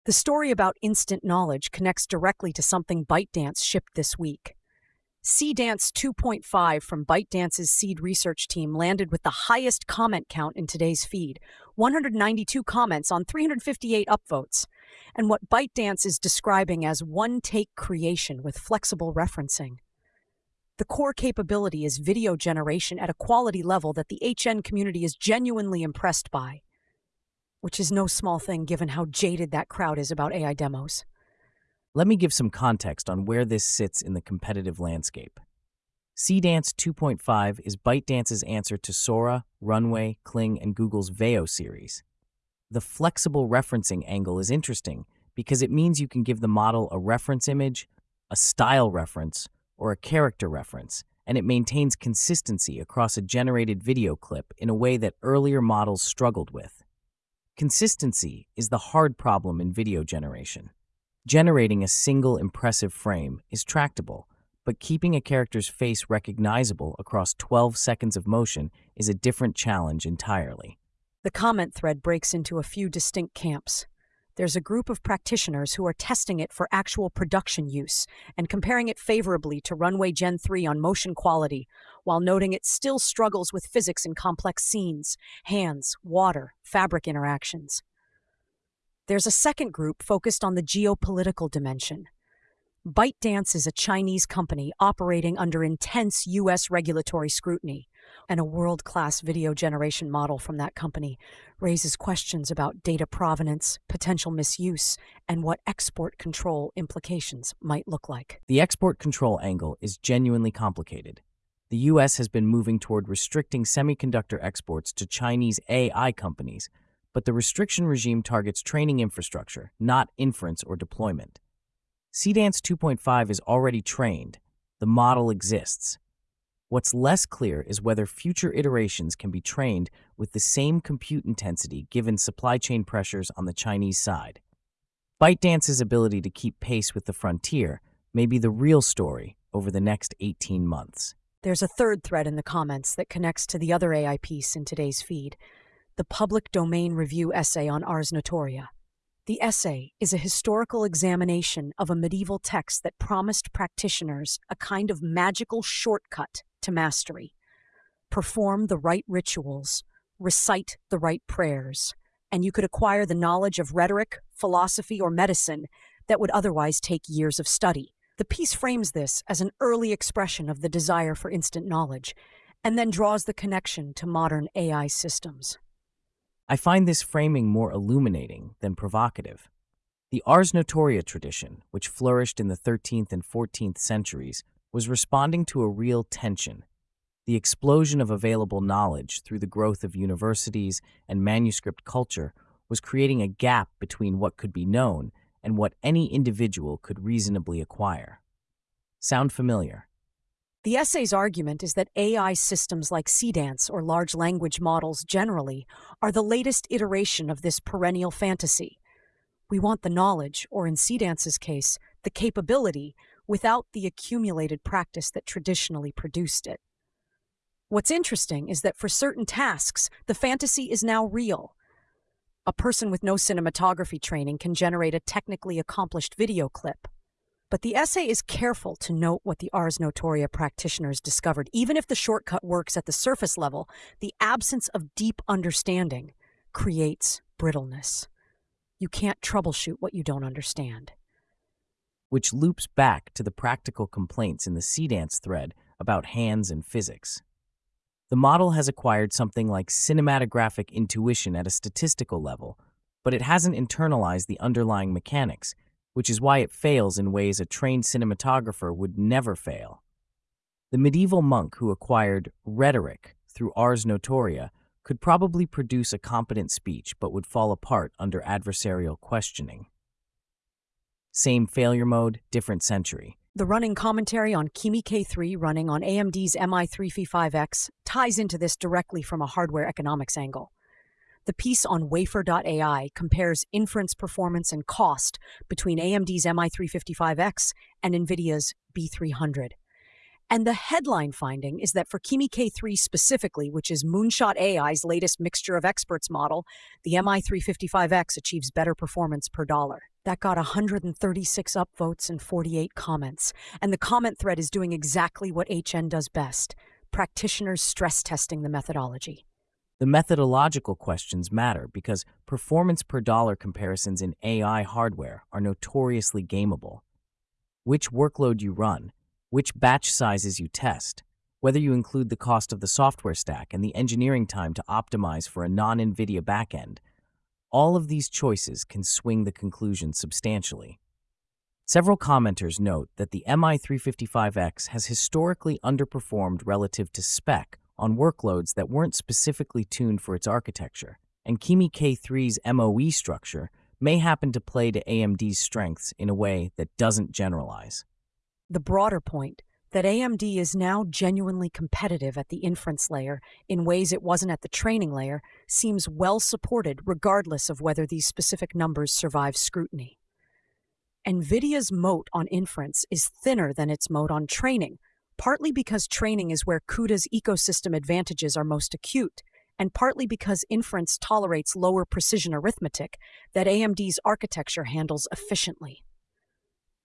The story about instant knowledge connects directly to something ByteDance shipped this week. Seedance 2.5 from ByteDance's seed research team landed with the highest comment count in today's feed, 192 comments on 358 upvotes, and what ByteDance is describing as one-take creation with flexible referencing. The core capability is video generation at a quality level that the HN community is genuinely impressed by, which is no small thing given how jaded that crowd is about AI demos. Let me give some context on where this sits in the competitive landscape. Seedance 2.5 is ByteDance's answer to Sora, Runway, Kling, and Google's Veo series. The flexible referencing angle is interesting because it means you can give the model a reference image, a style reference, or a character reference, and it maintains consistency across a generated video clip in a way that earlier models struggled with. Consistency is the hard problem in video generation. Generating a single impressive frame is tractable, but keeping a character's face recognizable across 12 seconds of motion is a different challenge entirely. The comment thread breaks into a few distinct camps. There's a group of practitioners who are testing it for actual production use and comparing it favorably to Runway Gen 3 on motion quality, while noting it still struggles with physics in complex scenes, hands, water, fabric interactions. There's a second group focused on the geopolitical dimension. ByteDance is a Chinese company operating under intense U.S. regulatory scrutiny, and a world-class video generation model from that company raises questions about data provenance, potential misuse, and what export control implications might look like. The export control angle is genuinely complicated. The U.S. has been moving toward restricting semiconductor exports to Chinese AI companies, but the restriction regime targets training infrastructure, not inference or deployment. Seedance 2.5 is already trained. The model exists. What's less clear is whether future iterations can be trained with the same compute intensity given supply chain pressures on the Chinese side. ByteDance's ability to keep pace with the frontier may be the real story over the next 18 months. There's a third thread in the comments that connects to the other AI piece in today's feed, the public domain review essay on Ars Notoria. The essay is a historical examination of a medieval text that promised practitioners a kind of magical shortcut to mastery. Perform the right rituals, recite the right prayers, and you could acquire the knowledge of rhetoric, philosophy, or medicine that would otherwise take years of study. The piece frames this as an early expression of the desire for instant knowledge, and then draws the connection to modern AI systems. I find this framing more illuminating than provocative. The Ars Notoria tradition, which flourished in the 13th and 14th centuries, was responding to a real tension. The explosion of available knowledge through the growth of universities and manuscript culture was creating a gap between what could be known and what any individual could reasonably acquire. Sound familiar? The essay's argument is that AI systems like Seedance, or large language models generally, are the latest iteration of this perennial fantasy. We want the knowledge, or in Seedance's case, the capability, without the accumulated practice that traditionally produced it. What's interesting is that for certain tasks, the fantasy is now real. A person with no cinematography training can generate a technically accomplished video clip. But the essay is careful to note what the Ars Notoria practitioners discovered. Even if the shortcut works at the surface level, the absence of deep understanding creates brittleness. You can't troubleshoot what you don't understand. Which loops back to the practical complaints in the Seedance thread about hands and physics. The model has acquired something like cinematographic intuition at a statistical level, but it hasn't internalized the underlying mechanics, which is why it fails in ways a trained cinematographer would never fail. The medieval monk who acquired rhetoric through Ars Notoria could probably produce a competent speech but would fall apart under adversarial questioning. Same failure mode, different century. The running commentary on Kimi K3 running on AMD's MI355X ties into this directly from a hardware economics angle. The piece on Wafer.ai compares inference performance and cost between AMD's MI355X and NVIDIA's B300. And the headline finding is that for Kimi K3 specifically, which is Moonshot AI's latest mixture of experts model, the MI355X achieves better performance per dollar. That got 136 upvotes and 48 comments, and the comment thread is doing exactly what HN does best: practitioners stress testing the methodology. The methodological questions matter because performance per dollar comparisons in AI hardware are notoriously gameable. Which workload you run, which batch sizes you test, whether you include the cost of the software stack and the engineering time to optimize for a non-NVIDIA backend, all of these choices can swing the conclusion substantially. Several commenters note that the MI355X has historically underperformed relative to spec on workloads that weren't specifically tuned for its architecture, and Kimi K3's MOE structure may happen to play to AMD's strengths in a way that doesn't generalize. The broader point, that AMD is now genuinely competitive at the inference layer in ways it wasn't at the training layer, seems well supported regardless of whether these specific numbers survive scrutiny. NVIDIA's moat on inference is thinner than its moat on training, partly because training is where CUDA's ecosystem advantages are most acute, and partly because inference tolerates lower precision arithmetic that AMD's architecture handles efficiently.